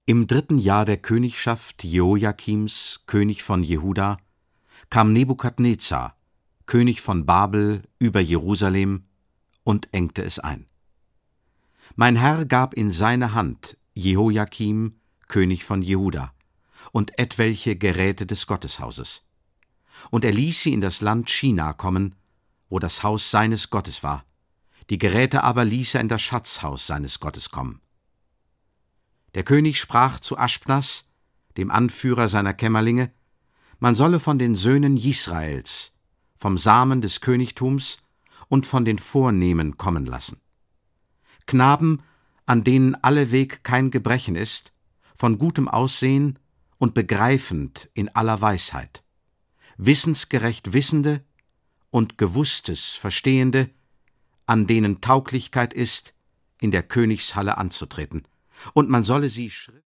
Im 3. Jahr der Königschaft Jehoiakims, König von Jehuda, kam Nebukadnezar, König von Babel, über Jerusalem und engte es ein. Mein Herr gab in seine Hand Jehoiakim, König von Jehuda, und etwelche Geräte des Gotteshauses. Und er ließ sie in das Land China kommen, wo das Haus seines Gottes war, die Geräte aber ließ er in das Schatzhaus seines Gottes kommen. Der König sprach zu Aschpnas, dem Anführer seiner Kämmerlinge, man solle von den Söhnen Jisraels, vom Samen des Königtums und von den Vornehmen kommen lassen. Knaben, an denen alleweg kein Gebrechen ist, von gutem Aussehen und begreifend in aller Weisheit, wissensgerecht Wissende und Gewusstes Verstehende, an denen Tauglichkeit ist, in der Königshalle anzutreten, und man solle sie